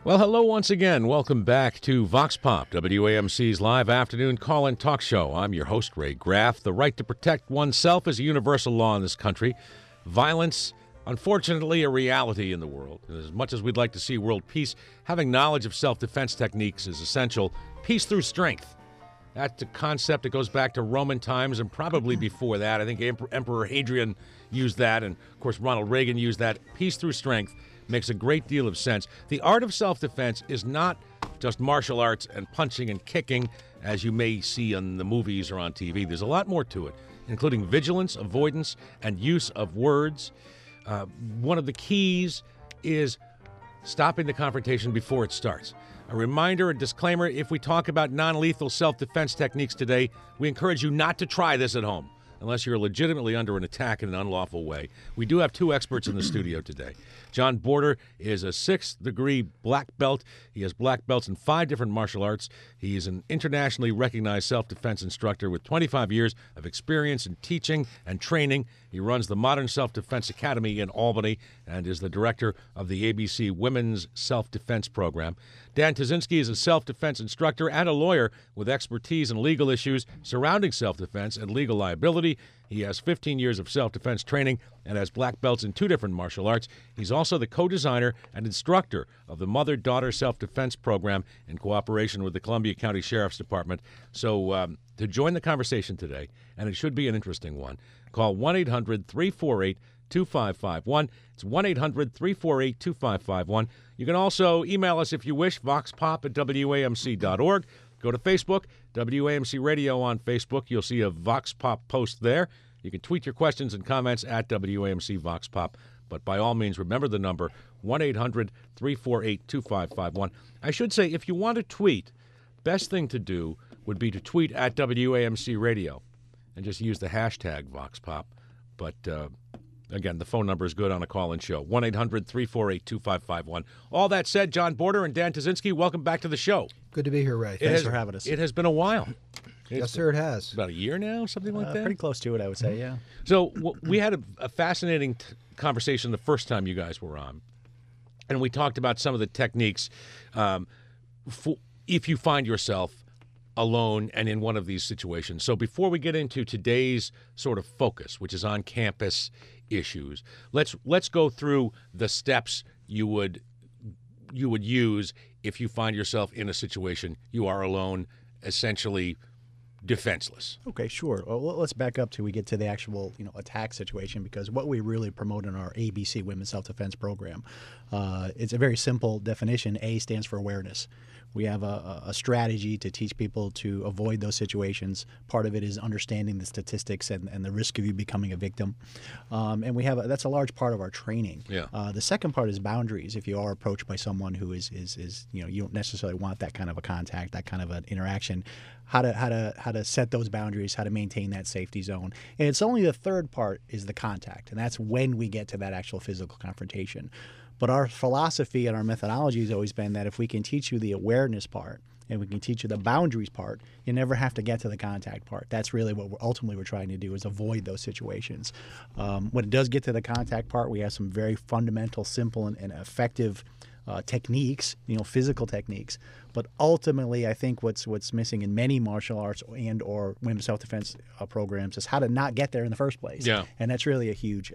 Well, hello once again. Welcome back to Vox Pop, WAMC's live afternoon call-in talk show. I'm your host, Ray Graff. The right to protect oneself is a universal law in this country. Violence, unfortunately, a reality in the world. And as much as we'd like to see world peace, having knowledge of self-defense techniques is essential. Peace through strength. That's a concept that goes back to Roman times and probably before that. I think Emperor Hadrian used that, and, of course, Ronald Reagan used that. Peace through strength makes a great deal of sense. The art of self-defense is not just martial arts and punching and kicking, as you may see on the movies or on TV. There's a lot more to it, including vigilance, avoidance, and use of words. One of the keys is stopping the confrontation before it starts. A reminder, a disclaimer, if we talk about non-lethal self-defense techniques today, we encourage you not to try this at home unless you're legitimately under an attack in an unlawful way. We do have two experts in the studio today. John Border is a 6th degree black belt. He has black belts in 5 different martial arts. He is an internationally recognized self-defense instructor with 25 years of experience in teaching and training. He runs the Modern Self-Defense Academy in Albany and is the director of the ABC Women's Self-Defense Program. Dan Tazinski is a self-defense instructor and a lawyer with expertise in legal issues surrounding self-defense and legal liability. He has 15 years of self-defense training and has black belts in 2 different martial arts. He's also the co-designer and instructor of the Mother-Daughter Self-Defense Program in cooperation with the Columbia County Sheriff's Department. So to join the conversation today, and it should be an interesting one, call 1-800-348-2551. It's 1-800-348-2551. You can also email us if you wish, voxpop@wamc.org. Go to Facebook, WAMC Radio on Facebook. You'll see a Vox Pop post there. You can tweet your questions and comments at WAMC Vox Pop. But by all means, remember the number, 1-800-348-2551. I should say, if you want to tweet, best thing to do would be to tweet at WAMC Radio and just use the hashtag Vox Pop. But again, the phone number is good on a call-in show, 1-800-348-2551. All that said, John Border and Dan Tazinski, welcome back to the show. Good to be here, Ray. Thanks for having us. It has been a while. Yes, sir, it has. About a year now, something like that? Pretty close to it, I would say, yeah. So we had a fascinating conversation the first time you guys were on, and we talked about some of the techniques if you find yourself alone and in one of these situations. So before we get into today's sort of focus, which is on campus issues, let's go through the steps you would use if you find yourself in a situation you are alone, essentially defenseless. Okay, sure. Well, let's back up till we get to the actual, attack situation, because what we really promote in our ABC Women's Self-Defense Program, it's a very simple definition. A stands for awareness. We have a strategy to teach people to avoid those situations. Part of it is understanding the statistics and the risk of you becoming a victim. And that's a large part of our training. Yeah. The second part is boundaries. If you are approached by someone who is you don't necessarily want that kind of a contact, that kind of an interaction, how to set those boundaries, how to maintain that safety zone. And it's only the third part is the contact, and that's when we get to that actual physical confrontation. But our philosophy and our methodology has always been that if we can teach you the awareness part and we can teach you the boundaries part, you never have to get to the contact part. That's really what we're trying to do, is avoid those situations. When it does get to the contact part, we have some very fundamental, simple, and effective techniques, physical techniques. But ultimately, I think what's missing in many martial arts and or women's self-defense programs is how to not get there in the first place. Yeah. And that's really a huge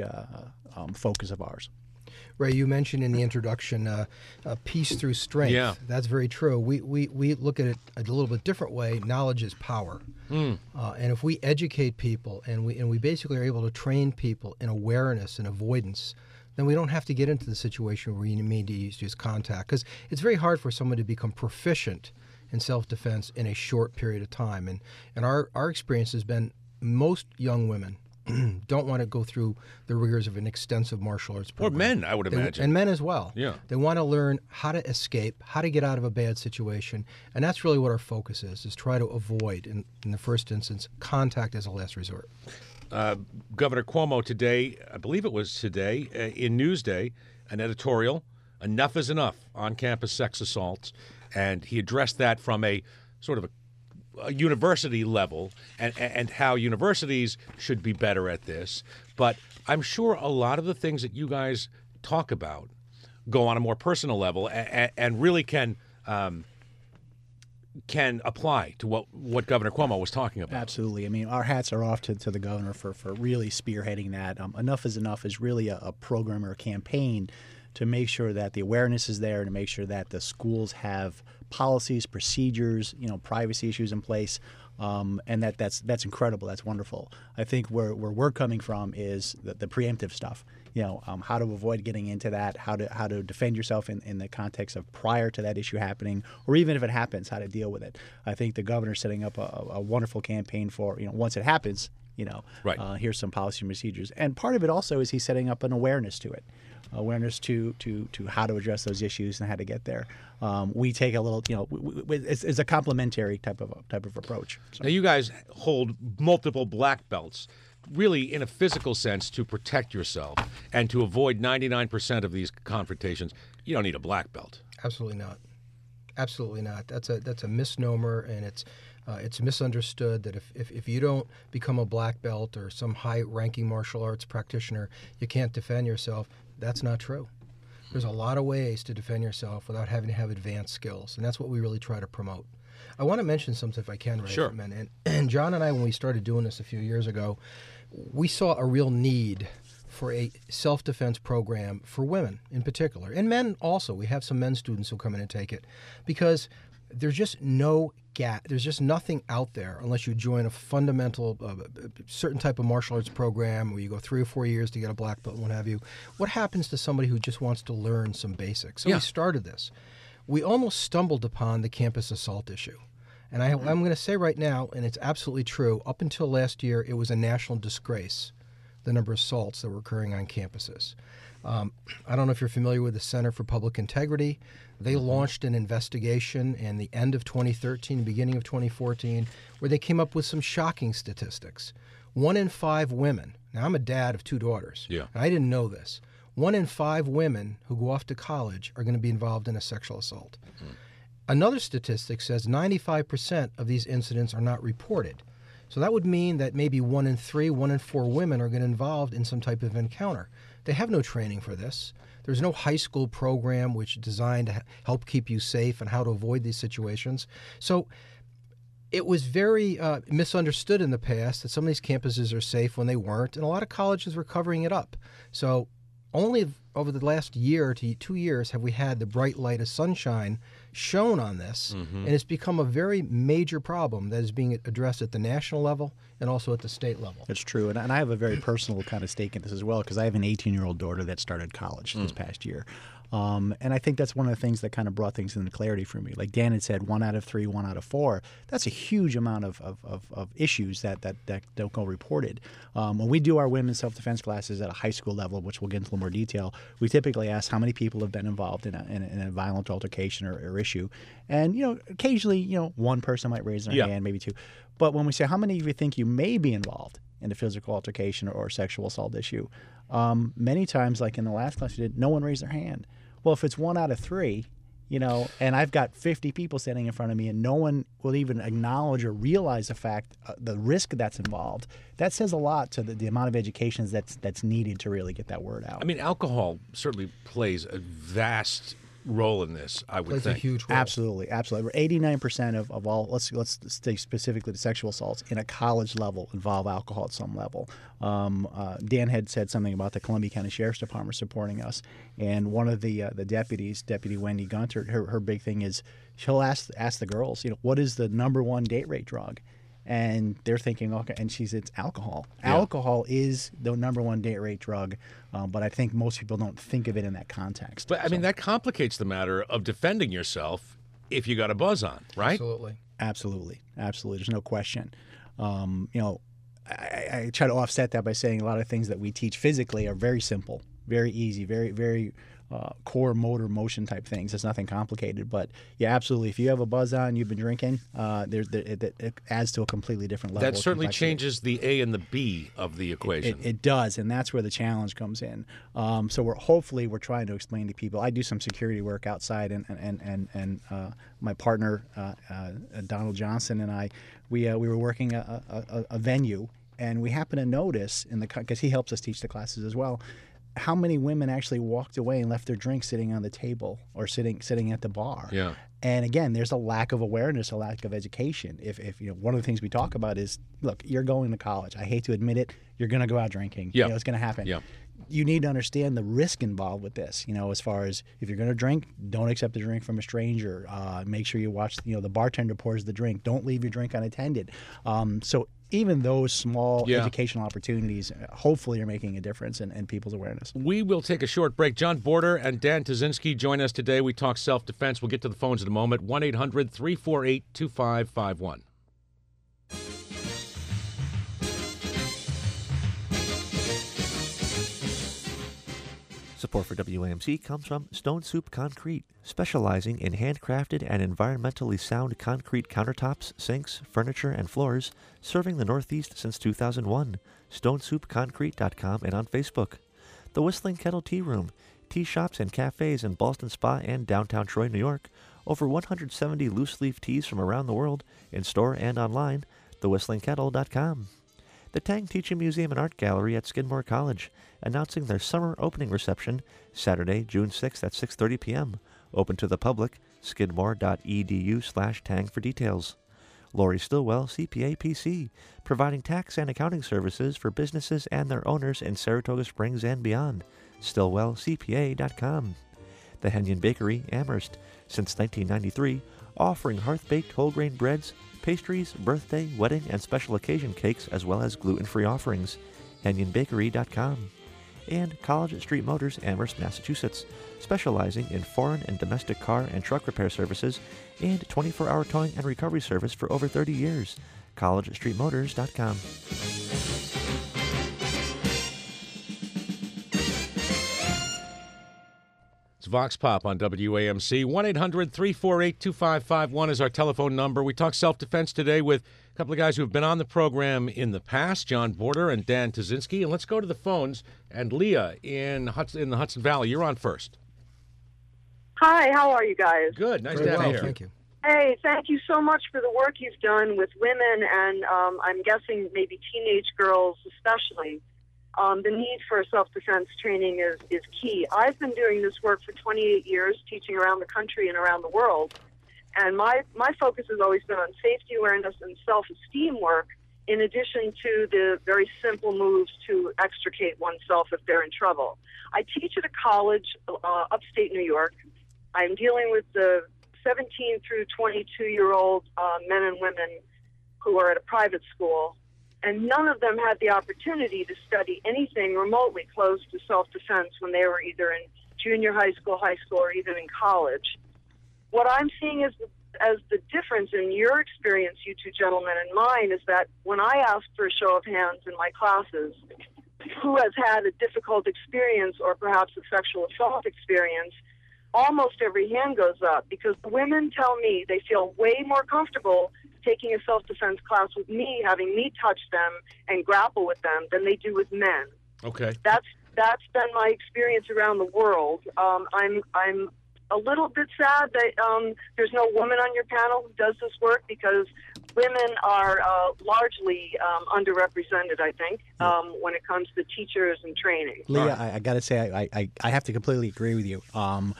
focus of ours. Ray, you mentioned in the introduction peace through strength. Yeah. That's very true. We look at it a little bit different way. Knowledge is power. And if we educate people and we basically are able to train people in awareness and avoidance, then we don't have to get into the situation where you need to use contact. Because it's very hard for someone to become proficient in self-defense in a short period of time. And our experience has been most young women don't want to go through the rigors of an extensive martial arts program. Or men, I would imagine. And men as well. Yeah. They want to learn how to escape, how to get out of a bad situation. And that's really what our focus is try to avoid, in the first instance, contact as a last resort. Governor Cuomo today, I believe it was today, in Newsday, an editorial, Enough is Enough, on-campus sex assaults. And he addressed that from a sort of a university level and how universities should be better at this. But I'm sure a lot of the things that you guys talk about go on a more personal level and really can apply to what Governor Cuomo was talking about. Absolutely. I mean, our hats are off to the governor for really spearheading that. Enough is Enough is really a program or a campaign to make sure that the awareness is there, to make sure that the schools have policies, procedures, privacy issues in place. And that's incredible. That's wonderful. I think where we're coming from is the preemptive stuff. How to avoid getting into that, how to defend yourself in the context of prior to that issue happening, or even if it happens, how to deal with it. I think the governor's setting up a wonderful campaign for once it happens. Right. Here's some policy and procedures, and part of it also is he's setting up an awareness to it. Awareness to how to address those issues and how to get there. We take a little, it's a complementary type of approach. So. Now, you guys hold multiple black belts, really in a physical sense, to protect yourself and to avoid 99% of these confrontations. You don't need a black belt. Absolutely not. Absolutely not. That's a misnomer, and it's misunderstood that if you don't become a black belt or some high-ranking martial arts practitioner, you can't defend yourself. That's not true. There's a lot of ways to defend yourself without having to have advanced skills, and that's what we really try to promote. I want to mention something, if I can, Ray. Sure. And John and I, when we started doing this a few years ago, we saw a real need for a self-defense program for women in particular, and men also. We have some men students who come in and take it because there's just no gap. There's just nothing out there unless you join a fundamental, certain type of martial arts program where you go 3 or 4 years to get a black belt and what have you. What happens to somebody who just wants to learn some basics? So we started this. We almost stumbled upon the campus assault issue. And I'm going to say right now, and it's absolutely true, up until last year, it was a national disgrace, the number of assaults that were occurring on campuses. I don't know if you're familiar with the Center for Public Integrity. They launched an investigation in the end of 2013, beginning of 2014, where they came up with some shocking statistics. 1 in 5 women, now I'm a dad of 2 daughters, and I didn't know this. 1 in 5 women who go off to college are going to be involved in a sexual assault. Another statistic says 95% of these incidents are not reported. So that would mean that maybe 1 in 3, 1 in 4 women are getting involved in some type of encounter. They have no training for this. There's no high school program which is designed to help keep you safe and how to avoid these situations. So it was very misunderstood in the past that some of these campuses are safe when they weren't, and a lot of colleges were covering it up. So only over the last year to 2 years have we had the bright light of sunshine shown on this, and it's become a very major problem that is being addressed at the national level and also at the state level. That's true, and I have a very personal kind of stake in this as well because I have an 18-year-old daughter that started college this past year. And I think that's one of the things that kind of brought things into clarity for me. Like Dan had said, 1 out of 3, 1 out of 4. That's a huge amount of issues that don't go reported. When we do our women's self-defense classes at a high school level, which we'll get into a little more detail, we typically ask how many people have been involved in a violent altercation or issue. And, occasionally, one person might raise their hand, maybe 2. But when we say, how many of you think you may be involved in a physical altercation or sexual assault issue, many times, like in the last class we did, no one raised their hand. Well, if it's 1 out of 3, and I've got 50 people standing in front of me and no one will even acknowledge or realize the fact, the risk that's involved, that says a lot to the amount of education that's needed to really get that word out. I mean, alcohol certainly plays a vast role in this, I would Plays think. a huge role. Absolutely. 89% of all, let's stay specifically to sexual assaults in a college level involve alcohol at some level. Dan had said something about the Columbia County Sheriff's Department supporting us, and one of the deputies, Deputy Wendy Gunter, her big thing is she'll ask the girls, what is the number 1 date rape drug? And they're thinking, okay, and it's alcohol. Yeah. Alcohol is the number 1 date rape drug, but I think most people don't think of it in that context. But, I mean, that complicates the matter of defending yourself if you got a buzz on, right? Absolutely. Absolutely. There's no question. I try to offset that by saying a lot of things that we teach physically are very simple, very easy, very, very core motor motion type things. It's nothing complicated. But yeah, absolutely. If you have a buzz on, you've been drinking, it adds to a completely different level. That certainly changes the A and the B of the equation. It does, and that's where the challenge comes in. So we're trying to explain to people. I do some security work outside, and my partner Donald Johnson and I, we were working a venue, and we happened to notice because he helps us teach the classes as well. how many women actually walked away and left their drink sitting on the table or sitting at the bar? Yeah. And again, there's a lack of awareness, a lack of education. If one of the things we talk about is, look, you're going to college. I hate to admit it, you're going to go out drinking. Yeah. It's going to happen. Yeah. You need to understand the risk involved with this. As far as if you're going to drink, don't accept a drink from a stranger. Make sure you watch. The bartender pours the drink. Don't leave your drink unattended. So even those small educational opportunities, hopefully, are making a difference in people's awareness. We will take a short break. John Border and Dan Tazinski join us today. We talk self-defense. We'll get to the phones in a moment. 1-800-348-2551. Support for WAMC comes from Stone Soup Concrete, specializing in handcrafted and environmentally sound concrete countertops, sinks, furniture, and floors, serving the Northeast since 2001. StoneSoupConcrete.com and on Facebook. The Whistling Kettle Tea Room, tea shops and cafes in Ballston Spa and downtown Troy, New York. Over 170 loose-leaf teas from around the world, in store and online. TheWhistlingKettle.com. The Tang Teaching Museum and Art Gallery at Skidmore College, announcing their summer opening reception Saturday, June 6th at 6:30 p.m. Open to the public, skidmore.edu/tang for details. Lori Stillwell, CPA PC, providing tax and accounting services for businesses and their owners in Saratoga Springs and beyond. StillwellCPA.com. The Henyon Bakery, Amherst, since 1993, offering hearth-baked whole grain breads, pastries, birthday, wedding, and special occasion cakes, as well as gluten-free offerings. HenyonBakery.com. And College Street Motors, Amherst, Massachusetts, specializing in foreign and domestic car and truck repair services and 24-hour towing and recovery service for over 30 years. CollegeStreetMotors.com. It's Vox Pop on WAMC. 1-800-348-2551 is our telephone number. We talk self-defense today with a couple of guys who have been on the program in the past, John Border and Dan Tazinski. And let's go to the phones. And Leah in the Hudson Valley, you're on first. Hi, how are you guys? Good. Nice to have you here. Thank you. Hey, thank you so much for the work you've done with women and I'm guessing maybe teenage girls especially. The need for self-defense training is key. I've been doing this work for 28 years, teaching around the country and around the world. And my focus has always been on safety awareness and self-esteem work, in addition to the very simple moves to extricate oneself if they're in trouble. I teach at a college upstate New York. I'm dealing with the 17 through 22-year-old men and women who are at a private school. And none of them had the opportunity to study anything remotely close to self-defense when they were either in junior high school, or even in college. What I'm seeing as the difference in your experience, you two gentlemen, and mine, is that when I ask for a show of hands in my classes, who has had a difficult experience or perhaps a sexual assault experience, almost every hand goes up, because women tell me they feel way more comfortable taking a self-defense class with me, having me touch them and grapple with them, than they do with men. Okay. That's been my experience around the world. I'm a little bit sad that there's no woman on your panel who does this work, because women are largely underrepresented, I think, when it comes to teachers and training. Leah, I got to say, I have to completely agree with you.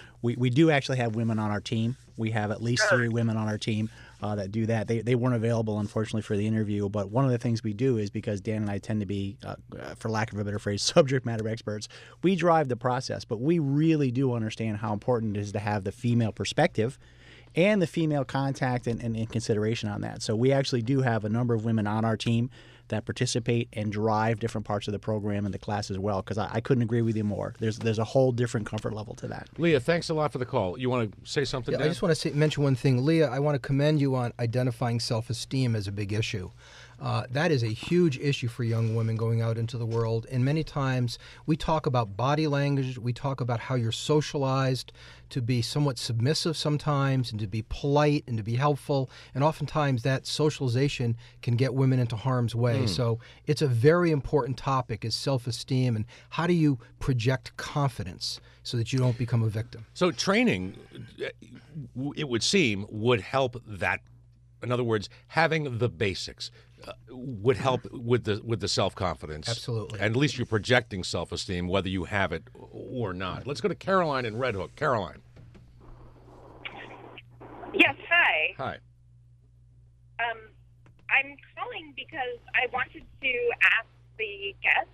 We do actually have women on our team. We have at least 3 women on our team that do that. They weren't available, unfortunately, for the interview, but one of the things we do is, because Dan and I tend to be, for lack of a better phrase, subject matter experts, we drive the process, but we really do understand how important it is to have the female perspective and the female contact and consideration on that. So we actually do have a number of women on our team that participate and drive different parts of the program and the class as well, because I couldn't agree with you more. There's a whole different comfort level to that. Leah, thanks a lot for the call. You want to say something, Dan? I just want to mention one thing. Leah, I want to commend you on identifying self-esteem as a big issue. That is a huge issue for young women going out into the world. And many times we talk about body language. We talk about how you're socialized to be somewhat submissive sometimes and to be polite and to be helpful. And oftentimes that socialization can get women into harm's way. So it's a very important topic, is self-esteem, and how do you project confidence so that you don't become a victim. So training, it would seem, would help that In other words, having the basics would help with the self-confidence. Absolutely. And at least you're projecting self-esteem, whether you have it or not. Let's go to Caroline in Red Hook. Caroline. Yes, hi. Hi. I'm calling because I wanted to ask the guests.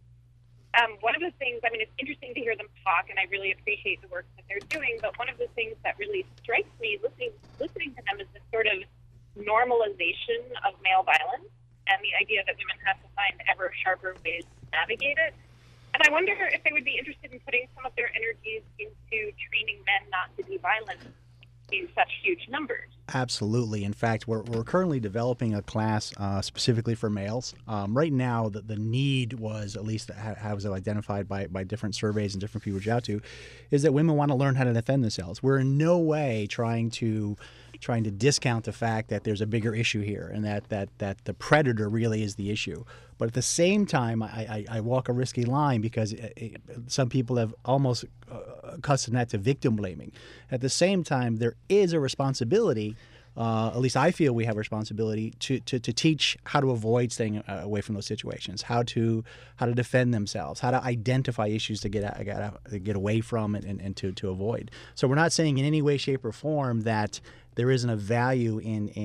One of the things, I mean, it's interesting to hear them talk, and I really appreciate the work that they're doing, but one of the things that really strikes me listening to them is this sort of normalization of male violence and the idea that women have to find ever sharper ways to navigate it. And I wonder if they would be interested in putting some of their energies into training men not to be violent in such huge numbers. Absolutely. In fact, we're currently developing a class specifically for males. Right now, the need was, at least how was identified by different surveys and different people reach out to, is that women want to learn how to defend themselves. We're in no way trying to discount the fact that there's a bigger issue here and that the predator really is the issue. But at the same time, I walk a risky line because some people have almost accustomed that to victim blaming. At the same time, there is a responsibility, at least I feel we have a responsibility to teach how to avoid staying away from those situations, how to defend themselves, how to identify issues to get away from and to avoid. So we're not saying in any way, shape, or form that there isn't a value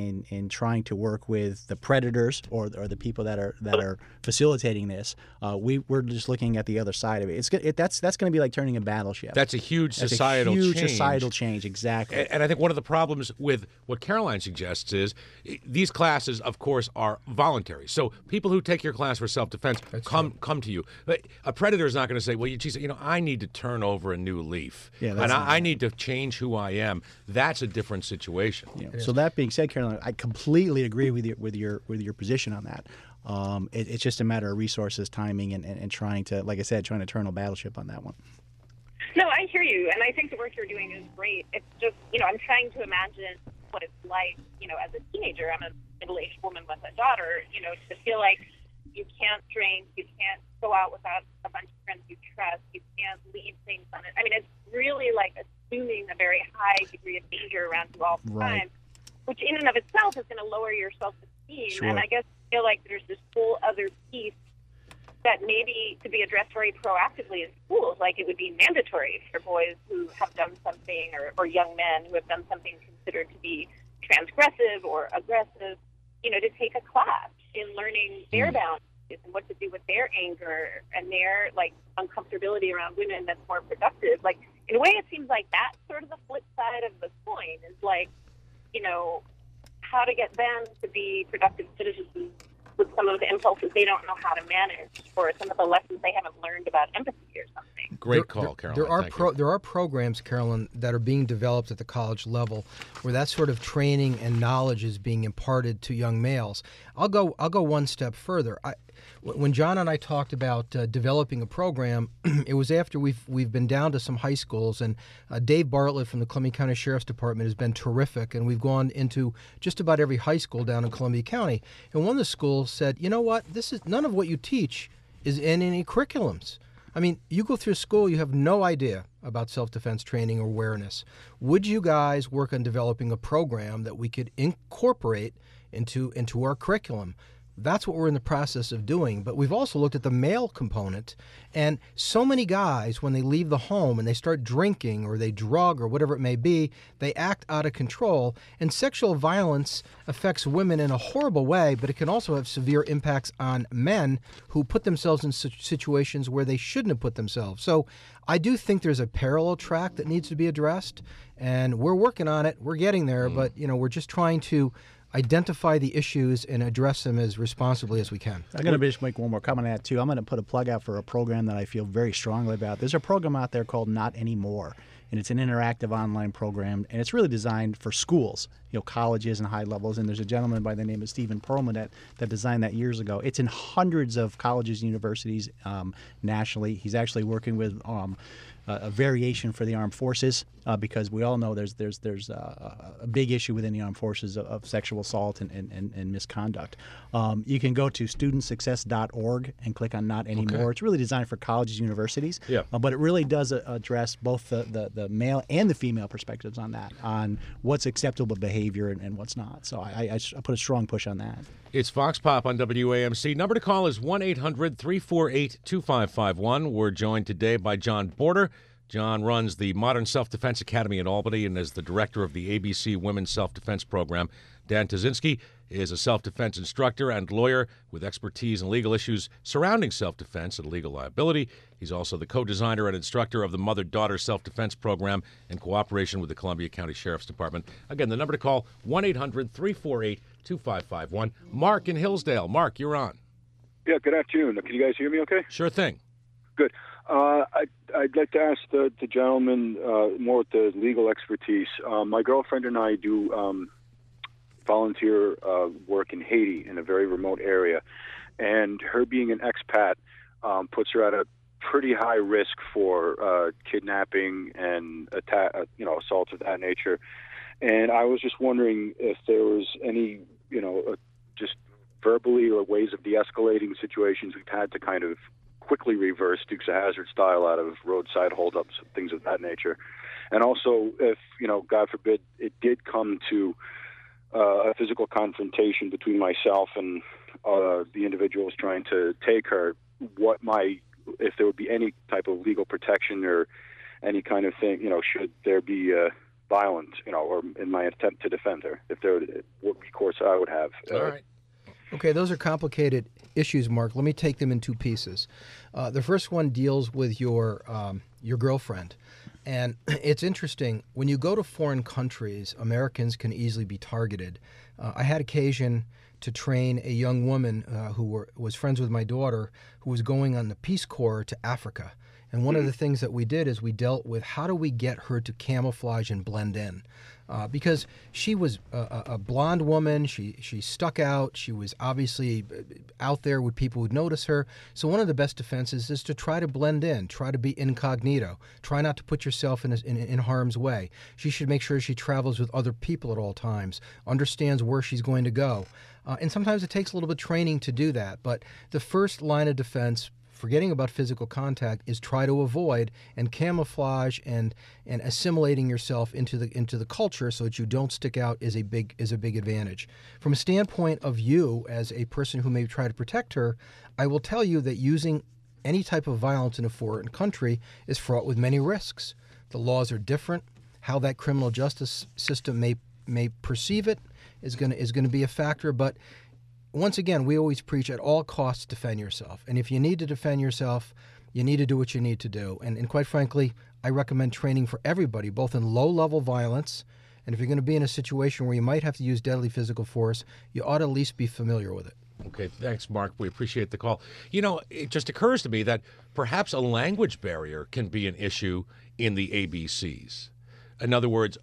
in trying to work with the predators or the people that are facilitating this. We're just looking at the other side of it. That's going to be like turning a battleship. That's a huge societal change, exactly. And I think one of the problems with what Caroline suggests is these classes, of course, are voluntary. So people who take your class for self-defense come to you. But a predator is not going to say, well, geez, I need to turn over a new leaf. Yeah, and I need to change who I am. That's a different situation. Yeah. So that being said, Caroline, I completely agree with your position on that. It's just a matter of resources, timing, and trying to, like I said, trying to turn a battleship on that one. No, I hear you, and I think the work you're doing is great. It's just, I'm trying to imagine what it's like, as a teenager. I'm a middle-aged woman with a daughter, to feel like you can't drink, you can't go out without a bunch of friends you trust, you can't leave things on it. I mean, it's really like assuming a very high degree of danger around you all the time, which in and of itself is going to lower your self-esteem. Sure. And I guess I feel like there's this whole other piece that maybe could be addressed very proactively in schools. Like it would be mandatory for boys who have done something or young men who have done something considered to be transgressive or aggressive, to take a class in learning their boundaries and what to do with their anger and their uncomfortability around women that's more productive. Like in a way, it seems like that's sort of the flip side of the coin is how to get them to be productive citizens with some of the impulses they don't know how to manage or some of the lessons they haven't learned about empathy or something. Great call, Caroline. There are programs, Carolyn, that are being developed at the college level where that sort of training and knowledge is being imparted to young males. I'll go one step further. When John and I talked about developing a program, it was after we've been down to some high schools, and Dave Bartlett from the Columbia County Sheriff's Department has been terrific, and we've gone into just about every high school down in Columbia County. And one of the schools said, you know what, none of what you teach is in any curriculums. I mean, you go through school, you have no idea about self-defense training or awareness. Would you guys work on developing a program that we could incorporate into our curriculum? That's what we're in the process of doing. But we've also looked at the male component. And so many guys, when they leave the home and they start drinking or they drug or whatever it may be, they act out of control. And sexual violence affects women in a horrible way, but it can also have severe impacts on men who put themselves in situations where they shouldn't have put themselves. So I do think there's a parallel track that needs to be addressed. And we're working on it. We're getting there. But, we're just trying to identify the issues and address them as responsibly as we can. I'm going to just make one more comment on that, too. I'm going to put a plug out for a program that I feel very strongly about. There's a program out there called Not Anymore, and it's an interactive online program, and it's really designed for schools, colleges and high levels. And there's a gentleman by the name of Stephen Perlman that designed that years ago. It's in hundreds of colleges and universities nationally. He's actually working with a variation for the armed forces because we all know there's a big issue within the armed forces of sexual assault and misconduct. You can go to studentsuccess.org and click on Not Anymore. Okay. It's really designed for colleges and universities, but it really does address both the male and the female perspectives on that, on what's acceptable behavior behavior and what's not. So I put a strong push on that. It's Vox Pop on WAMC. Number to call is 1-800-348-2551. We're joined today by John Border. John runs the Modern Self-Defense Academy in Albany and is the director of the ABC Women's Self-Defense Program. Dan Tazinski is a self-defense instructor and lawyer with expertise in legal issues surrounding self-defense and legal liability. He's also the co-designer and instructor of the Mother-Daughter Self-Defense Program in cooperation with the Columbia County Sheriff's Department. Again, the number to call, 1-800-348-2551. Mark in Hillsdale. Mark, you're on. Yeah, good afternoon. Can you guys hear me okay? Sure thing. Good. I'd like to ask the gentleman more with the legal expertise. My girlfriend and I do volunteer work in Haiti in a very remote area, and her being an expat puts her at a pretty high risk for kidnapping and assaults of that nature. And I was just wondering if there was any, just verbally or ways of de-escalating situations we've had to kind of quickly reverse Dukes of Hazzard style out of roadside holdups, things of that nature. And also, if, God forbid, it did come to a physical confrontation between myself and the individuals trying to take her, if there would be any type of legal protection or any kind of thing, should there be violence, or in my attempt to defend her, what recourse I would have. All right. Okay, those are complicated issues, Mark. Let me take them in two pieces. The first one deals with your girlfriend. And it's interesting, when you go to foreign countries, Americans can easily be targeted. I had occasion to train a young woman who was friends with my daughter, who was going on the Peace Corps to Africa. And one of the things that we did is we dealt with how do we get her to camouflage and blend in. Because she was a blonde woman, she stuck out, she was obviously out there with people who'd notice her. So one of the best defenses is to try to blend in, try to be incognito, try not to put yourself in harm's way. She should make sure she travels with other people at all times, understands where she's going to go. And sometimes it takes a little bit of training to do that. But the first line of defense, forgetting about physical contact, is try to avoid and camouflage and assimilating yourself into the culture so that you don't stick out is a big advantage. From a standpoint of you as a person who may try to protect her, I will tell you that using any type of violence in a foreign country is fraught with many risks. The laws are different. How that criminal justice system may perceive it is going to be a factor, but once again, we always preach at all costs defend yourself. And if you need to defend yourself, you need to do what you need to do. And quite frankly, I recommend training for everybody, both in low-level violence, and if you're going to be in a situation where you might have to use deadly physical force, you ought to at least be familiar with it. Okay, thanks, Mark. We appreciate the call. It just occurs to me that perhaps a language barrier can be an issue in the ABCs. In other words,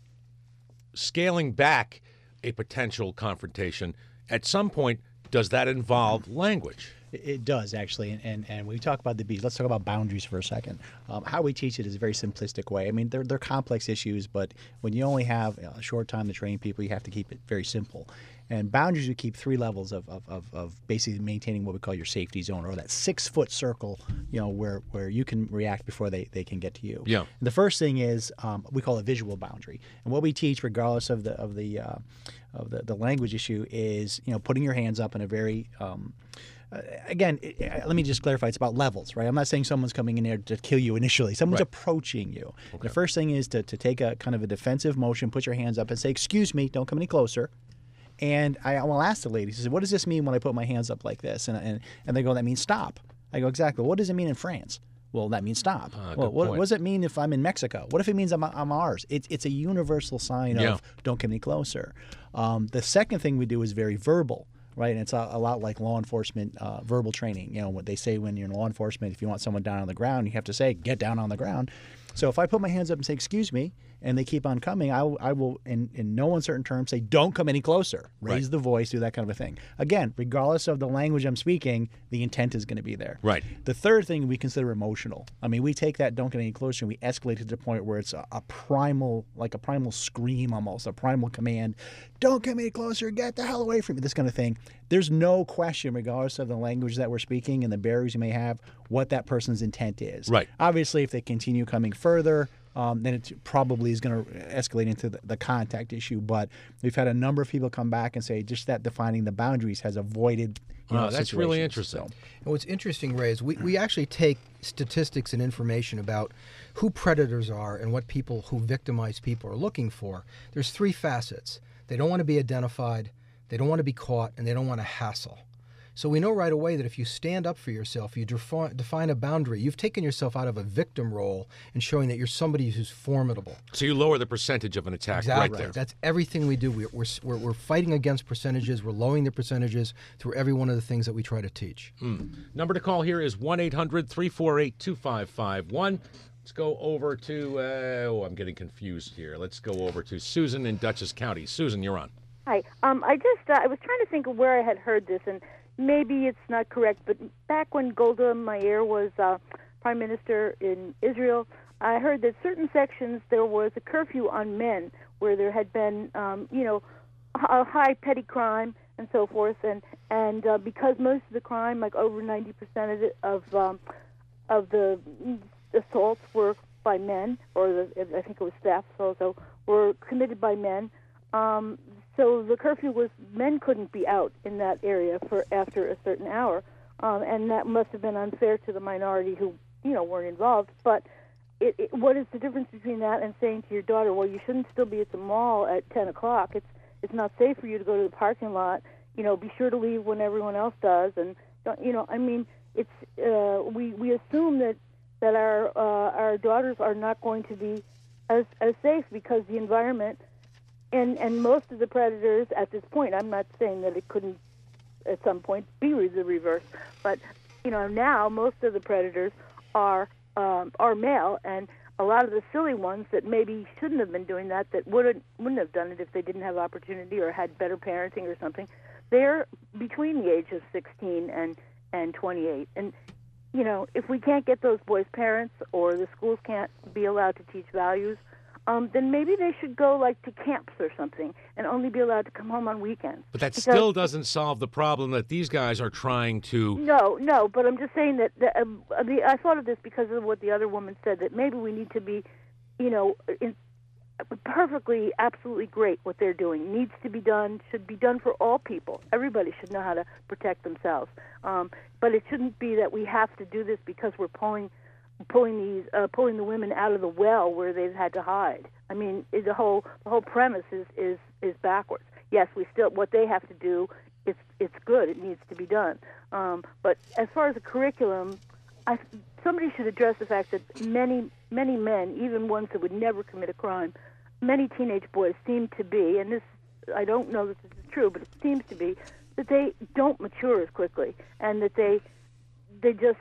scaling back a potential confrontation, at some point, does that involve language? It does, actually. And when we talk about the B's, let's talk about boundaries for a second. How we teach it is a very simplistic way. I mean, they're complex issues, but when you only have a short time to train people, you have to keep it very simple. And boundaries, you keep three levels of basically maintaining what we call your safety zone, or that 6-foot circle, where you can react before they can get to you. Yeah. And the first thing is we call a visual boundary. And what we teach, regardless of the language issue, is putting your hands up in a very again, let me just clarify. It's about levels, right? I'm not saying someone's coming in there to kill you initially. Someone's approaching you. Okay. The first thing is to take a kind of a defensive motion, put your hands up, and say, "Excuse me, don't come any closer." And I will ask the lady, she says, "What does this mean when I put my hands up like this?" And they go, "That means stop." I go, "Exactly. What does it mean in France?" "Well, that means stop." Well, what does it mean if I'm in Mexico? What if it means I'm ours? It's a universal sign of don't come any closer. The second thing we do is very verbal. Right, and it's a lot like law enforcement verbal training. What they say when you're in law enforcement, if you want someone down on the ground, you have to say, "Get down on the ground." So if I put my hands up and say, "Excuse me," and they keep on coming, I will in no uncertain terms say, "Don't come any closer." Raise the voice, do that kind of a thing. Again, regardless of the language I'm speaking, the intent is going to be there. Right. The third thing we consider emotional. I mean, we take that "don't get any closer" and we escalate it to the point where it's a primal scream almost, a primal command. "Don't come any closer, get the hell away from me," this kind of thing. There's no question, regardless of the language that we're speaking and the barriers you may have, what that person's intent is. Right. Obviously, if they continue coming further, then it probably is going to escalate into the contact issue. But we've had a number of people come back and say just that defining the boundaries has avoided. That's really situations. interesting. So, And what's interesting, Ray, is we actually take statistics and information about who predators are and what people who victimize people are looking for. There's 3 facets. They don't want to be identified, they don't want to be caught, and they don't want to hassle. So we know right away that if you stand up for yourself, you define a boundary, you've taken yourself out of a victim role and showing that you're somebody who's formidable. So you lower the percentage of an attack Exactly. right there. That's everything we do. We're fighting against percentages. We're lowering the percentages through every one of the things that we try to teach. Number to call here is 1-800-348-2551. Let's go over to, I'm getting confused here. Let's go over to Susan in Dutchess County. Susan, you're on. Hi. I was trying to think of where I had heard this, and maybe it's not correct, but back when Golda Meir was prime minister in Israel, I heard that certain sections there was a curfew on men where there had been, a high petty crime and so forth, and because most of the crime, like over 90% of the assaults were by men, or I think it was thefts also, were committed by men. So the curfew was men couldn't be out in that area for after a certain hour, and that must have been unfair to the minority who weren't involved. But what is the difference between that and saying to your daughter, well, you shouldn't still be at the mall at 10 o'clock. It's not safe for you to go to the parking lot. Be sure to leave when everyone else does. And it's we assume that our daughters are not going to be as safe because the environment. And most of the predators at this point, I'm not saying that it couldn't at some point be the reverse, but now most of the predators are male, and a lot of the silly ones that maybe shouldn't have been doing that wouldn't have done it if they didn't have opportunity or had better parenting or something. They're between the age of 16 and 28, and if we can't get those boys' parents or the schools can't be allowed to teach values. Then maybe they should go to camps or something and only be allowed to come home on weekends. But that still doesn't solve the problem that these guys are trying to... No, but I'm just saying that I thought of this because of what the other woman said, that maybe we need to be, perfectly, absolutely great what they're doing. Needs to be done, should be done for all people. Everybody should know how to protect themselves. But it shouldn't be that we have to do this because we're pulling the women out of the well where they've had to hide. I mean, the whole premise is backwards. Yes, what they have to do, it's good. It needs to be done. But as far as the curriculum, somebody should address the fact that many men, even ones that would never commit a crime, many teenage boys seem to be, and this I don't know that this is true, but it seems to be that they don't mature as quickly, and that they just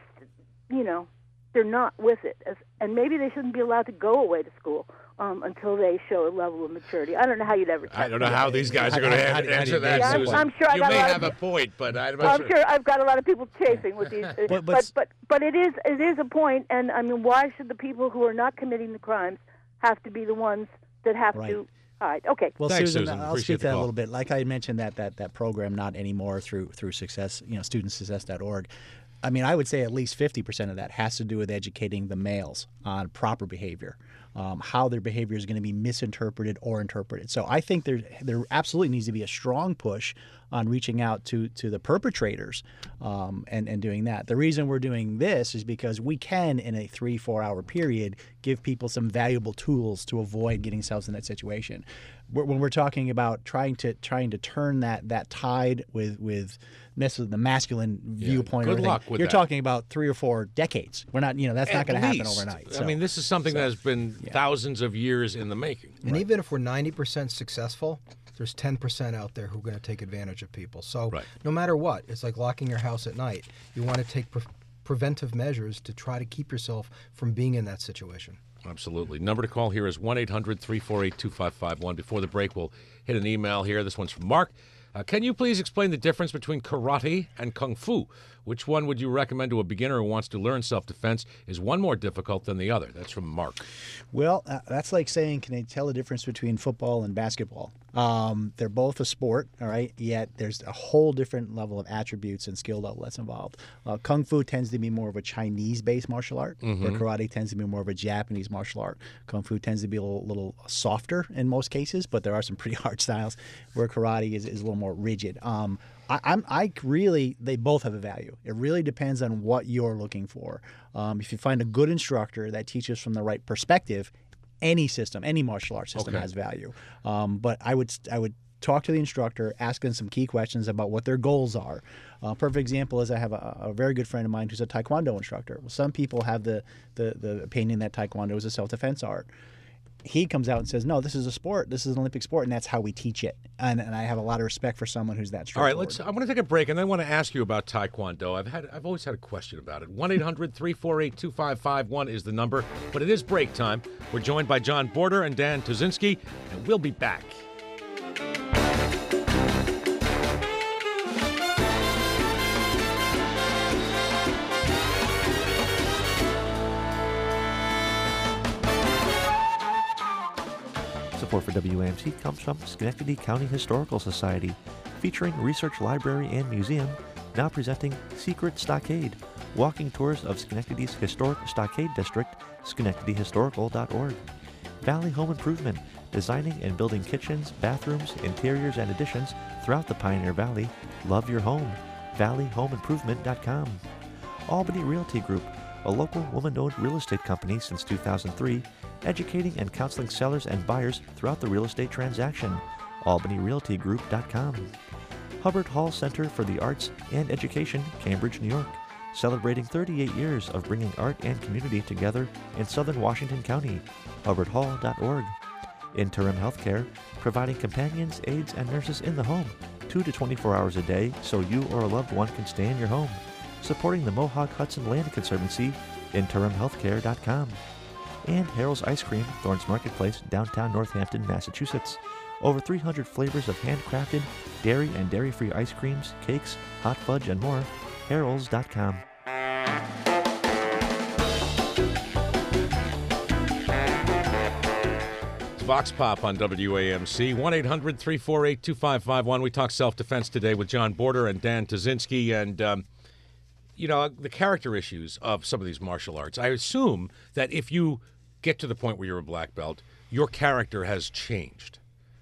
they're not with it, and maybe they shouldn't be allowed to go away to school until they show a level of maturity. I don't know how you'd ever. I don't know how these guys are going to answer that, yeah, Susan. I'm sure you may have a point, but I'm not sure. Sure I've got a lot of people chasing with these. but it is a point, and I mean, why should the people who are not committing the crimes have to be the ones that have to hide? Okay. Well, Thanks, Susan, Susan. I'll Appreciate speak to that the a call. little bit. Like I mentioned, that program, Not Anymore, through Success, studentsuccess.org. I mean, I would say at least 50% of that has to do with educating the males on proper behavior, how their behavior is going to be misinterpreted or interpreted. So I think there absolutely needs to be a strong push on reaching out to the perpetrators and doing that. The reason we're doing this is because we can, in a 3-4 hour period, give people some valuable tools to avoid getting themselves in that situation. When we're talking about trying to turn that tide with the masculine viewpoint, good luck with you're that. talking about 3 or 4 decades. We're not, that's not going to happen overnight. I mean, this is something that has been thousands of years in the making. And even if we're 90% successful, there's 10% out there who are going to take advantage of people. So no matter what, it's like locking your house at night. You want to take preventive measures to try to keep yourself from being in that situation. Absolutely. Number to call here is 1-800-348-2551. Before the break, we'll hit an email here. This one's from Mark. Can you please explain the difference between karate and kung fu? Which one would you recommend to a beginner who wants to learn self-defense? Is one more difficult than the other? That's from Mark. Well, that's like saying, can I tell the difference between football and basketball? They're both a sport, all right, yet there's a whole different level of attributes and skill level that's involved. Kung Fu tends to be more of a Chinese-based martial art, where karate tends to be more of a Japanese martial art. Kung Fu tends to be a little softer in most cases, but there are some pretty hard styles where karate is a little more rigid. They both have a value. It really depends on what you're looking for. If you find a good instructor that teaches from the right perspective, any system, any martial arts system has value. But I would talk to the instructor, ask them some key questions about what their goals are. Perfect example is I have a very good friend of mine who's a Taekwondo instructor. Well, some people have the opinion that Taekwondo is a self-defense art. He comes out and says, no, this is a sport. This is an Olympic sport, and that's how we teach it. And I have a lot of respect for someone who's that All right, straightforward. I want to take a break, and then I want to ask you about Taekwondo. I've always had a question about it. 1-800-348-2551 is the number, but it is break time. We're joined by John Border and Dan Tuzinski, and we'll be back. Support for WAMC comes from Schenectady County Historical Society, featuring research library and museum, now presenting Secret Stockade, walking tours of Schenectady's historic stockade district, schenectadyhistorical.org. Valley Home Improvement, designing and building kitchens, bathrooms, interiors, and additions throughout the Pioneer Valley. Love your home. valleyhomeimprovement.com. Albany Realty Group, a local woman-owned real estate company since 2003, educating and counseling sellers and buyers throughout the real estate transaction. albanyrealtygroup.com. Hubbard Hall Center for the Arts and Education, Cambridge, New York, celebrating 38 years of bringing art and community together in southern Washington County. hubbardhall.org. Interim Healthcare, providing companions, aides, and nurses in the home 2 to 24 hours a day so you or a loved one can stay in your home. Supporting the Mohawk Hudson Land Conservancy, interimhealthcare.com. And Harold's Ice Cream, Thorns Marketplace, downtown Northampton, Massachusetts. Over 300 flavors of handcrafted, dairy and dairy-free ice creams, cakes, hot fudge, and more. Harolds.com. It's Vox Pop on WAMC, 1-800-348-2551. We talk self-defense today with John Border and Dan Tuzinski, and the character issues of some of these martial arts. I assume that if you get to the point where you're a black belt, your character has changed.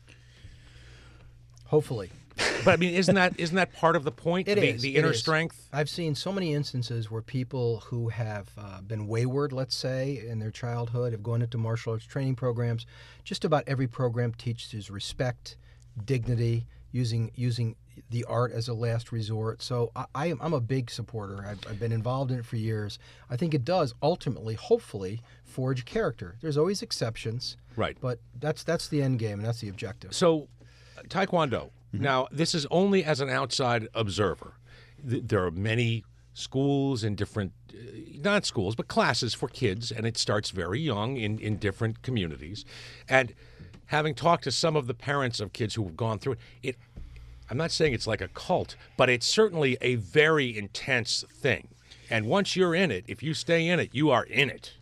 Hopefully. But I mean, isn't that part of the point? The inner strength? I've seen so many instances where people who have been wayward, let's say, in their childhood, have gone into martial arts training programs. Just about every program teaches respect, dignity, using the art as a last resort. So I'm a big supporter. I've been involved in it for years. I think it does ultimately, hopefully, forge character. There's always exceptions, right? But that's the end game, and that's the objective. So, Taekwondo. Mm-hmm. Now, this is only as an outside observer. There are many schools and different, not schools, but classes for kids, and it starts very young in different communities. And having talked to some of the parents of kids who have gone through it, I'm not saying it's like a cult, but it's certainly a very intense thing. And once you're in it, if you stay in it, you are in it.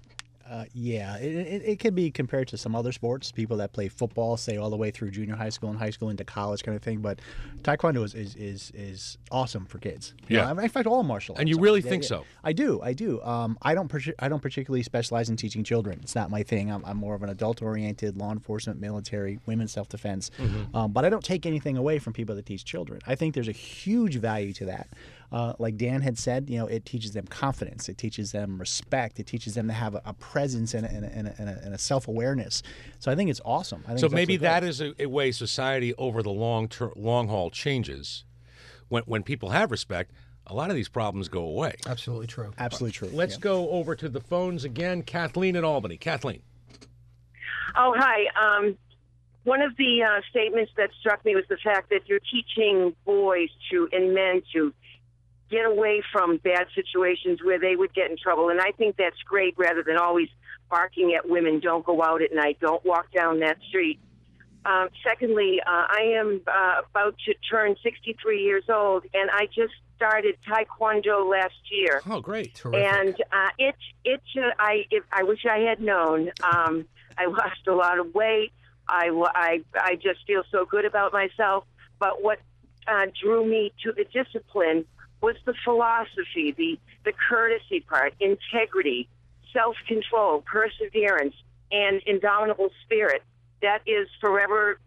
It can be compared to some other sports. People that play football, say all the way through junior high school and high school into college, kind of thing. But Taekwondo is awesome for kids. Yeah, in fact, all martial arts. And you really think so? I do. I don't particularly specialize in teaching children. It's not my thing. I'm more of an adult-oriented, law enforcement, military, women's self-defense. Mm-hmm. But I don't take anything away from people that teach children. I think there's a huge value to that. Like Dan had said, it teaches them confidence. It teaches them respect. It teaches them to have a presence and a self-awareness. So I think it's awesome. So maybe that is a way society over the long haul changes. When people have respect, a lot of these problems go away. Absolutely true. Absolutely true. Let's go over to the phones again. Kathleen in Albany. Kathleen. Oh, hi. One of the statements that struck me was the fact that you're teaching boys and men to get away from bad situations where they would get in trouble. And I think that's great, rather than always barking at women, don't go out at night, don't walk down that street. Secondly, I am about to turn 63 years old, and I just started Taekwondo last year. Oh, great. Terrific. And I wish I had known. I lost a lot of weight. I just feel so good about myself. But what drew me to the discipline was the philosophy, the courtesy part, integrity, self-control, perseverance, and indomitable spirit. That is forever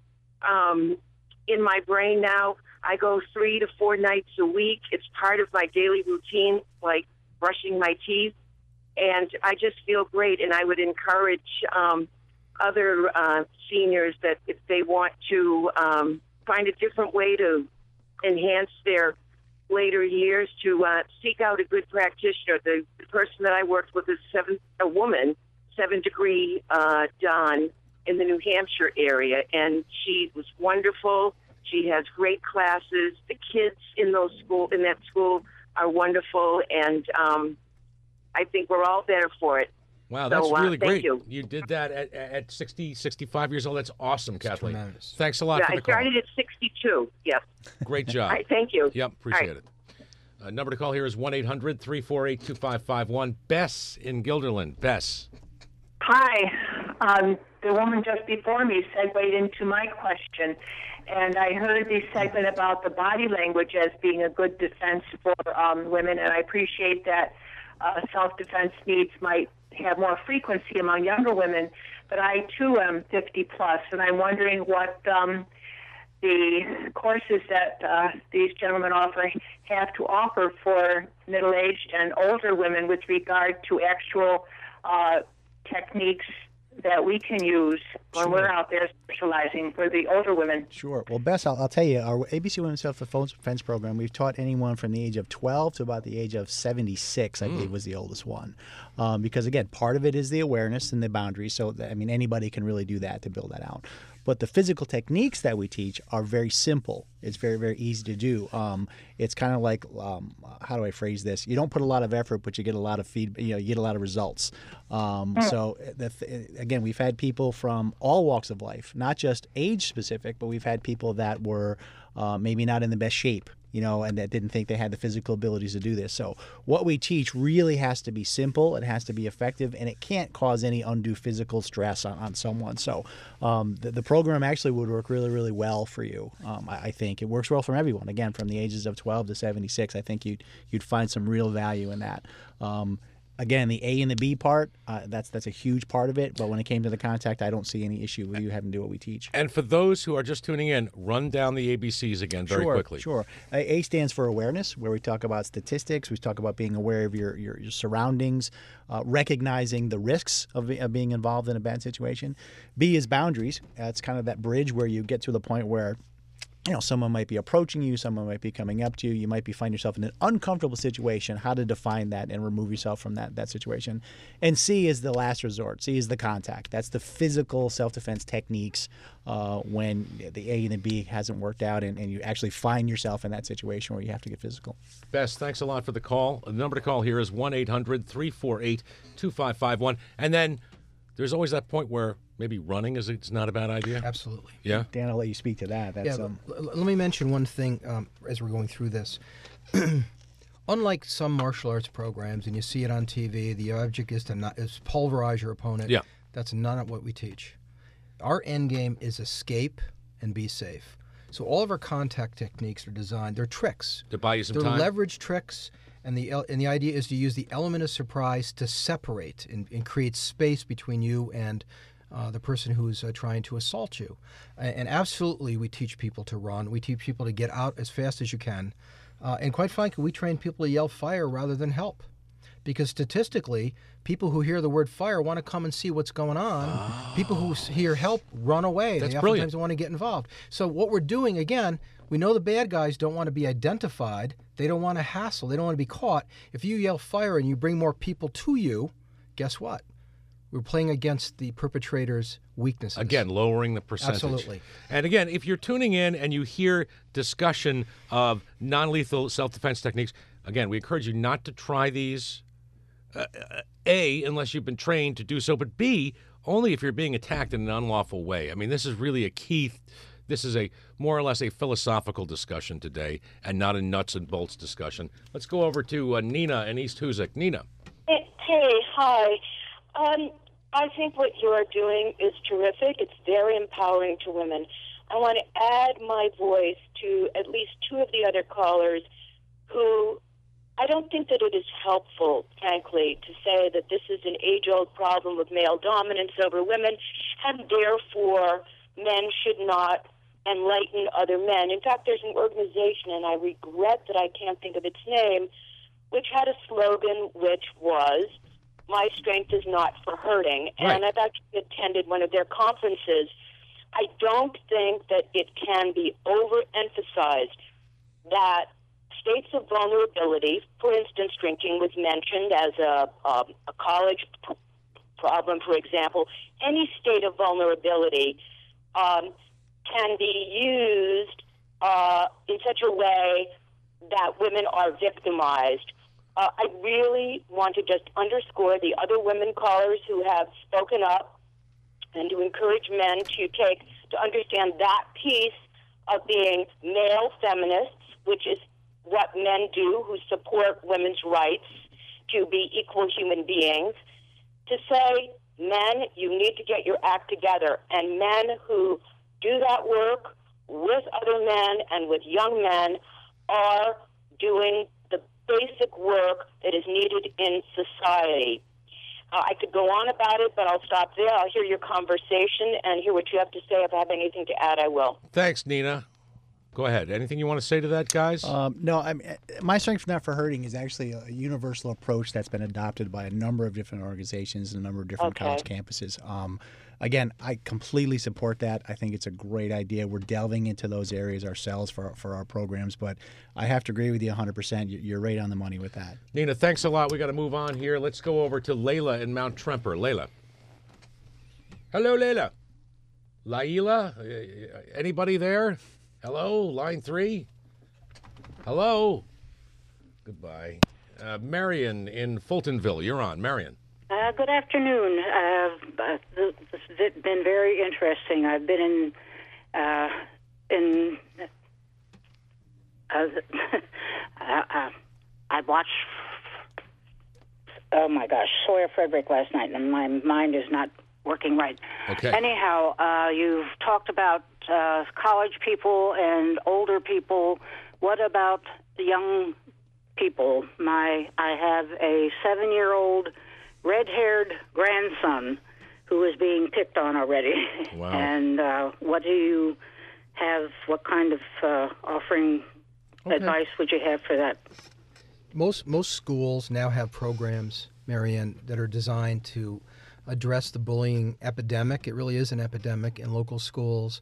in my brain now. I go 3 to 4 nights a week. It's part of my daily routine, like brushing my teeth. And I just feel great, and I would encourage other seniors that if they want to find a different way to enhance their later years, to seek out a good practitioner. The person that I worked with is a woman, 7-degree Dawn, in the New Hampshire area, and she was wonderful. She has great classes. The kids in that school are wonderful, and I think we're all better for it. Wow, that's really great. You. You did that at 60, 65 years old. That's awesome, Kathleen. Tremendous. Thanks a lot for the call. I started at 62, yes. Great job. All right, thank you. Yep, appreciate it. Number to call here is 1-800-348-2551. Bess in Guilderland. Bess. Hi. The woman just before me segued into my question, and I heard the segment about the body language as being a good defense for women, and I appreciate that self-defense needs might have more frequency among younger women, but I, too, am 50-plus, and I'm wondering what the courses that these gentlemen have to offer for middle-aged and older women with regard to actual techniques that we can use when we're out there specializing for the older women. Sure. Well, Bess, I'll tell you, our ABC Women's Self-Defense Program, we've taught anyone from the age of 12 to about the age of 76, I believe was the oldest one. Because, again, part of it is the awareness and the boundaries. So, I mean, anybody can really do that to build that out. But the physical techniques that we teach are very simple. It's very, very easy to do. It's kind of like, how do I phrase this? You don't put a lot of effort, but you get a lot of feedback. You get a lot of results. So, again, we've had people from all walks of life, not just age specific, but we've had people that were maybe not in the best shape, and that didn't think they had the physical abilities to do this. So what we teach really has to be simple, it has to be effective, and it can't cause any undue physical stress on someone. So the program actually would work really, really well for you. I think it works well for everyone. Again, from the ages of 12 to 76, I think you'd find some real value in that. Again, the A and the B part, that's a huge part of it. But when it came to the contact, I don't see any issue with you having to do what we teach. And for those who are just tuning in, run down the ABCs again very quickly. Sure. A stands for awareness, where we talk about statistics. We talk about being aware of your surroundings, recognizing the risks of being involved in a bad situation. B is boundaries. It's kind of that bridge where you get to the point where someone might be approaching you, someone might be coming up to you, you might be finding yourself in an uncomfortable situation, how to define that and remove yourself from that situation. And C is the last resort. C is the contact. That's the physical self-defense techniques when the A and the B hasn't worked out and you actually find yourself in that situation where you have to get physical. Bess, thanks a lot for the call. The number to call here is 1-800-348-2551. And then there's always that point where maybe running it's not a bad idea. Absolutely. Yeah. Dan, I'll let you speak to that. That's, let me mention one thing as we're going through this. Unlike some martial arts programs, and you see it on TV, the object is to pulverize your opponent. Yeah. That's not what we teach. Our end game is escape and be safe. So all of our contact techniques are designed. They're tricks. To buy you some time. They're leverage tricks. And the idea is to use the element of surprise to separate and create space between you and the person who's trying to assault you. And absolutely, we teach people to run. We teach people to get out as fast as you can. And quite frankly, we train people to yell fire rather than help. Because statistically, people who hear the word fire want to come and see what's going on. Oh. People who hear help run away. That's they brilliant. oftentimes want to get involved. So what we're doing, again, we know the bad guys don't want to be identified. They don't want to hassle. They don't want to be caught. If you yell fire and you bring more people to you, guess what? We're playing against the perpetrator's weaknesses. Again, lowering the percentage. Absolutely. And again, if you're tuning in and you hear discussion of non-lethal self-defense techniques, again, we encourage you not to try these, A, unless you've been trained to do so, but B, only if you're being attacked in an unlawful way. I mean, this is really a key. This is a more or less a philosophical discussion today and not a nuts and bolts discussion. Let's go over to Nina in East Hoosick. Nina. Hey, hi. I think what you are doing is terrific. It's very empowering to women. I want to add my voice to at least two of the other callers who I don't think that it is helpful, frankly, to say that this is an age-old problem of male dominance over women, and therefore men should not enlighten other men. In fact, there's an organization, and I regret that I can't think of its name, which had a slogan which was, "My strength is not for hurting." Right. And I've actually attended one of their conferences. I don't think that it can be overemphasized that states of vulnerability, for instance, drinking was mentioned as a college problem, for example. Any state of vulnerability can be used in such a way that women are victimized. I really want to just underscore the other women callers who have spoken up and to encourage men to understand that piece of being male feminists, which is what men do who support women's rights to be equal human beings, to say, men, you need to get your act together. And men who do that work with other men and with young men are doing the basic work that is needed in society. I could go on about it, but I'll stop there. I'll hear your conversation and hear what you have to say. If I have anything to add, I will. Thanks, Nina. Go ahead. Anything you want to say to that, guys? No, I mean, my strength not for hurting is actually a universal approach that's been adopted by a number of different organizations and a number of different college campuses. Again, I completely support that. I think it's a great idea. We're delving into those areas ourselves for our programs, but I have to agree with you 100%. You're right on the money with that. Nina, thanks a lot. We got to move on here. Let's go over to Layla in Mount Tremper. Layla. Hello, Layla. Laila? Anybody there? Hello, line 3? Hello? Goodbye. Marion in Fultonville, you're on. Marion. Good afternoon. This has been very interesting. I've been I watched, oh my gosh, Sawyer Frederick last night, and my mind is not working right. Okay. Anyhow, you've talked about college people and older people. What about the young people? I have a 7-year-old red-haired grandson who is being picked on already. Wow. And what do you have, what kind of offering advice would you have for that? Most schools now have programs, Marianne, that are designed to address the bullying epidemic. It really is an epidemic in local schools.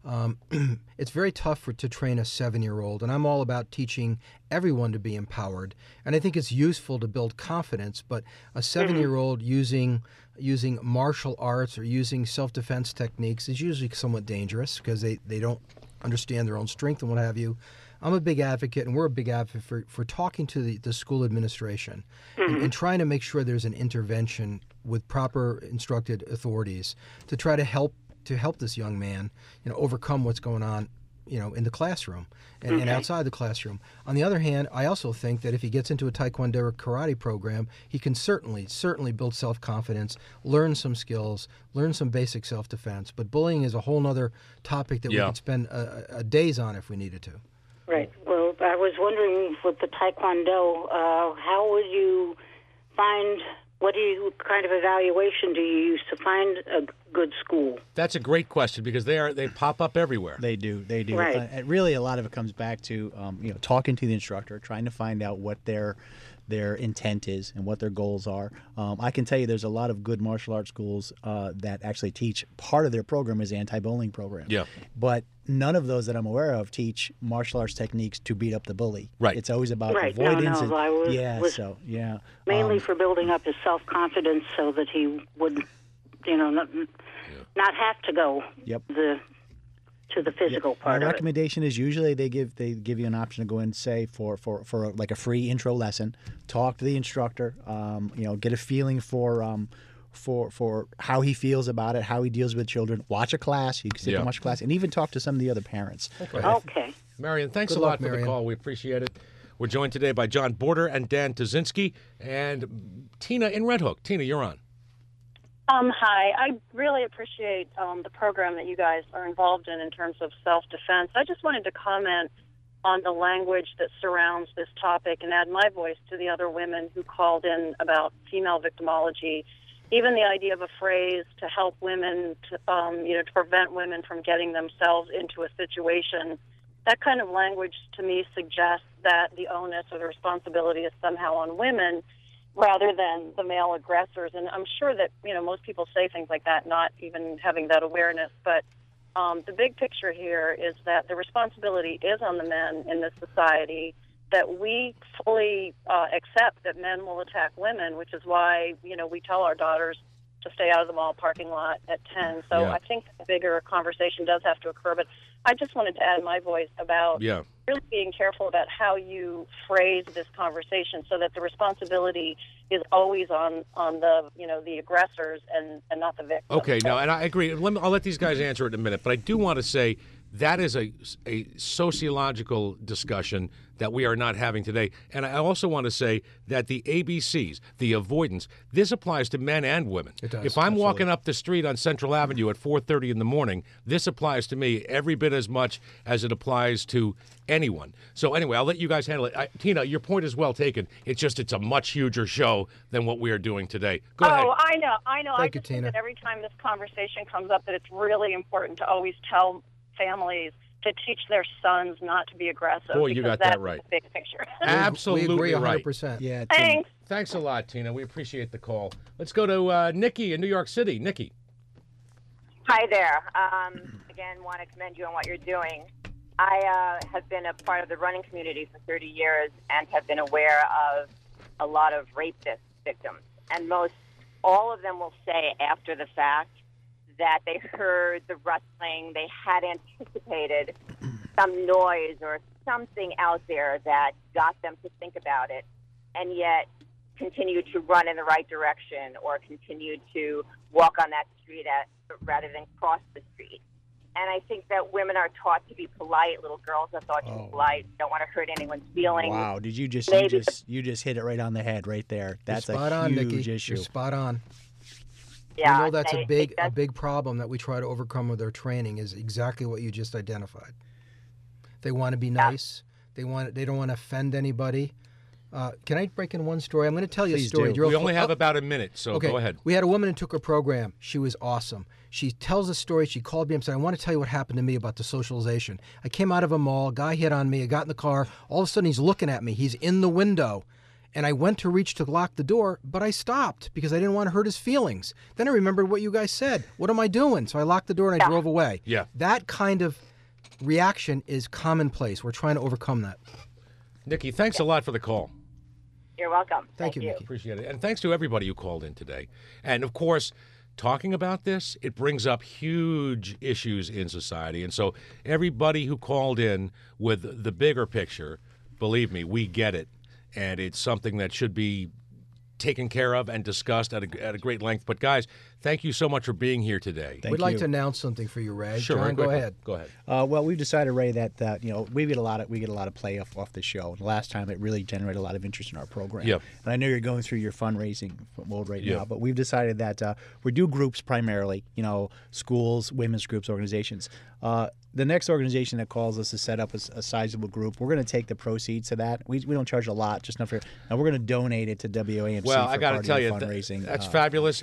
It's very tough to train a 7-year-old, and I'm all about teaching everyone to be empowered. And I think it's useful to build confidence, but a 7-year-old using martial arts or using self-defense techniques is usually somewhat dangerous because they don't understand their own strength and what have you. I'm a big advocate, and we're a big advocate for talking to the school administration and trying to make sure there's an intervention with proper instructed authorities to try to help this young man, overcome what's going on, in the classroom and outside the classroom. On the other hand, I also think that if he gets into a Taekwondo or karate program, he can certainly build self-confidence, learn some skills, learn some basic self-defense. But bullying is a whole other topic that we could spend days on if we needed to. Right. Well, I was wondering with the Taekwondo, how would you find, what kind of evaluation do you use to find a good school? That's a great question because they pop up everywhere. They do. Right. Really, a lot of it comes back to talking to the instructor, trying to find out what their intent is and what their goals are. I can tell you there's a lot of good martial arts schools that actually teach, part of their program is anti-bullying program. Yeah. But none of those that I'm aware of teach martial arts techniques to beat up the bully. Right. It's always about Right. avoidance. No, I was mainly for building up his self-confidence so that he would, not have to go to the physical part My of recommendation is usually they give you an option to go in, say for like a free intro lesson, talk to the instructor, get a feeling for how he feels about it, how he deals with children. Watch a class. You can sit and watch a class, and even talk to some of the other parents. Okay. Marion, thanks Good a lot luck, for the Marion. call. We appreciate it. We're joined today by John Border and Dan Tazinski and Tina in Red Hook. Tina, you're on. Hi. I really appreciate the program that you guys are involved in terms of self-defense. I just wanted to comment on the language that surrounds this topic and add my voice to the other women who called in about female victimology. Even the idea of a phrase to help women, to prevent women from getting themselves into a situation, that kind of language to me suggests that the onus or the responsibility is somehow on women rather than the male aggressors. And I'm sure that, most people say things like that, not even having that awareness. But the big picture here is that the responsibility is on the men in this society, that we fully accept that men will attack women, which is why, we tell our daughters to stay out of the mall parking lot at 10. So I think a bigger conversation does have to occur. But I just wanted to add my voice about really being careful about how you phrase this conversation so that the responsibility is always on the, the aggressors and not the victims. Okay, now, and I agree. I'll let these guys answer it in a minute, but I do want to say that is a sociological discussion that we are not having today. And I also want to say that the ABCs, the avoidance, this applies to men and women. It does, if I'm walking up the street on Central Avenue at 4:30 in the morning, this applies to me every bit as much as it applies to anyone. So anyway, I'll let you guys handle it. Tina, your point is well taken. It's a much huger show than what we are doing today. Go ahead. I know. Thank you, just think Tina. that every time this conversation comes up that it's really important to always tell families to teach their sons not to be aggressive. Boy, you got that right. The big picture. Absolutely we agree 100%. right. Yeah. Thanks. Thanks a lot, Tina. We appreciate the call. Let's go to Nikki in New York City. Nikki. Hi there. Again, want to commend you on what you're doing. I have been a part of the running community for 30 years and have been aware of a lot of rape victims. And all of them will say after the fact that they heard the rustling, they had anticipated some noise or something out there that got them to think about it, and yet continued to run in the right direction or continued to walk on that street rather than cross the street. And I think that women are taught to be polite. Little girls are thought to be polite. Don't want to hurt anyone's feelings. Wow! Did you just you just hit it right on the head right there? That's You're spot a on, huge Nikki. issue. You're spot on. Yeah, we know that's a big problem that we try to overcome with our training is exactly what you just identified. They want to be nice. They don't want to offend anybody. Can I break in one story? I'm going to tell you a story. We only have about a minute, so okay. Go ahead. We had a woman who took a program. She was awesome. She tells a story. She called me and said, I want to tell you what happened to me about the socialization. I came out of a mall. Guy hit on me. I got in the car. All of a sudden, he's looking at me. He's in the window. And I went to reach to lock the door, but I stopped because I didn't want to hurt his feelings. Then I remembered what you guys said. What am I doing? So I locked the door and I drove away. Yeah. That kind of reaction is commonplace. We're trying to overcome that. Nikki, thanks a lot for the call. You're welcome. Thank you, Nikki. Appreciate it. And thanks to everybody who called in today. And, of course, talking about this, it brings up huge issues in society. And so everybody who called in with the bigger picture, believe me, we get it. And it's something that should be taken care of and discussed at a great length. But, guys, thank you so much for being here today. We'd like to announce something for you, Ray. Sure, John, go ahead. Go ahead. Well, we've decided, Ray, that we get a lot of play off the show. And last time it really generated a lot of interest in our program. Yep. And I know you're going through your fundraising mode right Yep. now, but we've decided that we do groups primarily, schools, women's groups, organizations. The next organization that calls us to set up a sizable group, we're going to take the proceeds of that. We don't charge a lot, just enough for, and we're going to donate it to WAMC. Well, for I got to tell you, fundraising. that's fabulous.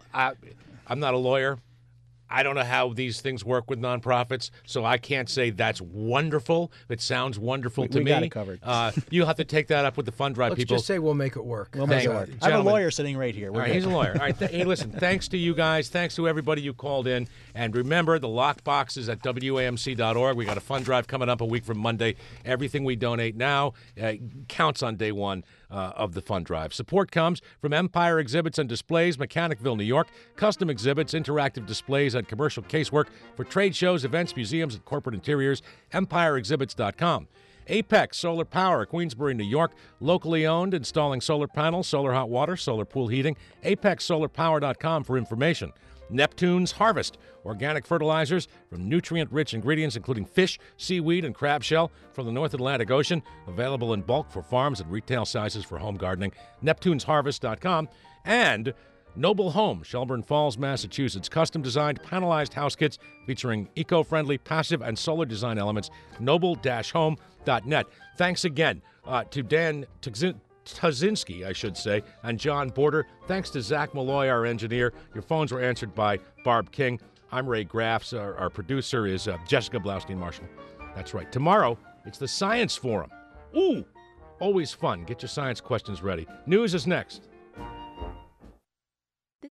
I'm not a lawyer. I don't know how these things work with nonprofits, so I can't say that's wonderful. It sounds wonderful to me. We got it covered. You'll have to take that up with the fund drive Let's people. just say we'll make it work. We'll make it work. I have a lawyer sitting right here. All right, he's a lawyer. All right, hey, listen, thanks to you guys. Thanks to everybody you called in. And remember, the locked box is at WAMC.org. We got a fund drive coming up a week from Monday. Everything we donate now counts on day one of the fund drive. Support comes from Empire Exhibits and Displays, Mechanicville, New York. Custom exhibits, interactive displays, and commercial casework for trade shows, events, museums, and corporate interiors. EmpireExhibits.com. Apex Solar Power, Queensbury, New York. Locally owned, installing solar panels, solar hot water, solar pool heating. ApexSolarPower.com for information. Neptune's Harvest, organic fertilizers from nutrient-rich ingredients including fish, seaweed, and crab shell from the North Atlantic Ocean, available in bulk for farms and retail sizes for home gardening. Neptune'sHarvest.com. And Noble Home, Shelburne Falls, Massachusetts. Custom-designed panelized house kits featuring eco-friendly, passive, and solar design elements. Noble-home.net. Thanks again to Dan Tazinski, I should say, and John Border. Thanks to Zach Malloy, our engineer. Your phones were answered by Barb King. I'm Ray Graff. Our producer is Jessica Blaustein-Marshall. That's right. Tomorrow, it's the Science Forum. Ooh, always fun. Get your science questions ready. News is next.